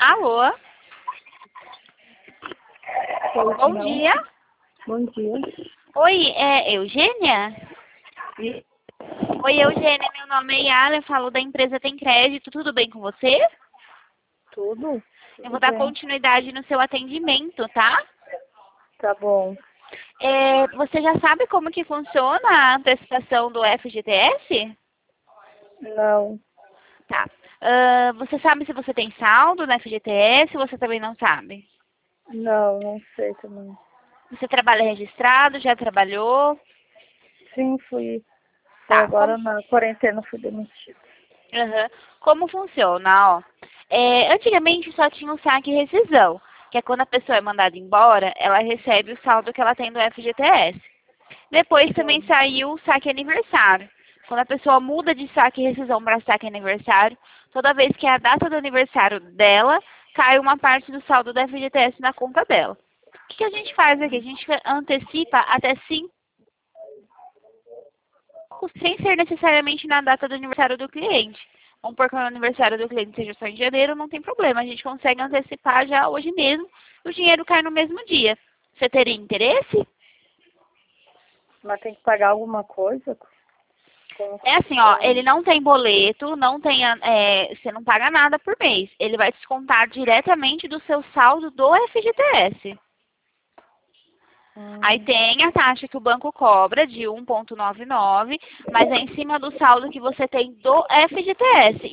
Alô? Bom Não. dia. Bom dia. Oi, é Eugênia? E Oi, Eugênia, meu nome é Yara, eu falo da empresa Tem Crédito, tudo bem com você? tudo? Eu vou Tudo dar bem. continuidade no seu atendimento, tá? Tá bom. Você já sabe como que funciona a antecipação do FGTS? Não, Tá. Você sabe se você tem saldo no FGTS ou você também não sabe? não sei também. Você trabalha registrado, já trabalhou? Sim, fui. Foi Tá. agora na quarentena, fui demitida. Aham. Como funciona, ó? Antigamente só tinha o saque e rescisão, que é quando a pessoa é mandada embora, ela recebe o saldo que ela tem do FGTS. Depois também Sim. saiu o saque aniversário. Quando a pessoa muda de saque e rescisão para saque aniversário, toda vez que é a data do aniversário dela, cai uma parte do saldo do FGTS na conta dela. O que a gente faz aqui? A gente antecipa até 5, sem ser necessariamente na data do aniversário do cliente. Vamos supor que o aniversário do cliente seja só em janeiro, não tem problema. A gente consegue antecipar já hoje mesmo e o dinheiro cai no mesmo dia. Você teria interesse? Mas tem que pagar alguma coisa? Como que É assim, ó, funciona? ele não tem boleto, não tem, você não paga nada por mês. Ele vai descontar diretamente do seu saldo do FGTS. Aí Hum, tem a taxa que o banco cobra de 1,99, mas é em cima do saldo que você tem do FGTS.